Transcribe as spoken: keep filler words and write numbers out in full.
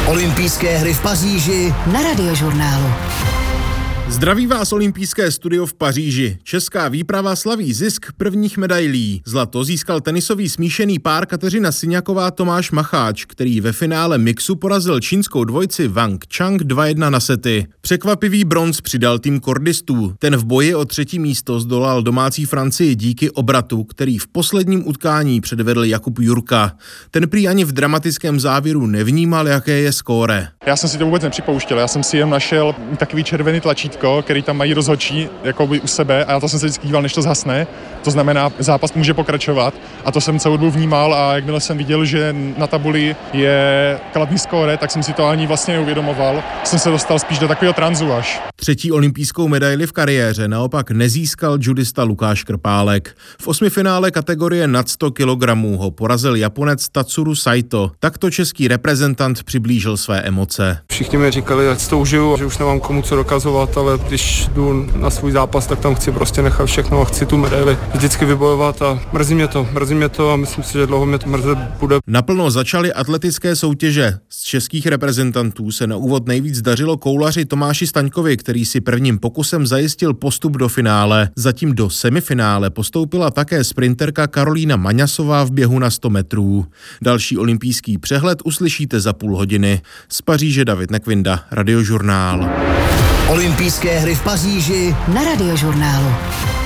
Olympijské hry v Paříži na Radiožurnálu. Zdraví vás olympijské studio v Paříži. Česká výprava slaví zisk prvních medailí. Zlato získal tenisový smíšený pár Kateřina Syňaková Tomáš Macháč, který ve finále mixu porazil čínskou dvojici Wang Chang dva jedna na sety. Překvapivý bronz přidal tým kordistů. Ten v boji o třetí místo zdolal domácí Francii díky obratu, který v posledním utkání předvedl Jakub Jurka. Ten prý ani v dramatickém závěru nevnímal, jaké je skóre. Já jsem si to vůbec nepřipouštěl, já jsem si jen našel takový červený tlačítko, který tam mají rozhodčí jakoby u sebe a já to jsem se vždycky díval, než to zhasne. To znamená, zápas může pokračovat a to jsem celou dobu vnímal a jakmile jsem viděl, že na tabuli je kladný skóre, tak jsem si to ani vlastně neuvědomoval. Jsem se dostal spíš do takového tranzu až. Třetí olympijskou medaili v kariéře naopak nezískal judista Lukáš Krpálek. V osmifinále kategorie nad sto kilogramů ho porazil Japonec Tatsuru Saito. Takto český reprezentant přiblížil své emoce. Všichni mi říkali, ať to užiju, že už nemám komu co dokazovat, ale když jdu na svůj zápas, tak tam chci prostě nechat všechno a chci tu medaili vždycky vybojovat a mrzí mě to, mrzí mě to a myslím si, že dlouho mě to mrzet bude. Naplno začaly atletické soutěže. Z českých reprezentantů se na úvod nejvíc dařilo koulaři Tomáši Staňkovi, který si prvním pokusem zajistil postup do finále. Zatím do semifinále postoupila také sprinterka Karolína Maňasová v běhu na sto metrů. Další olympijský přehled uslyšíte za půl hodiny. Z Paříže David Nekvinda, Radiožurnál. Olympijské hry v Paříži na Radiožurnálu.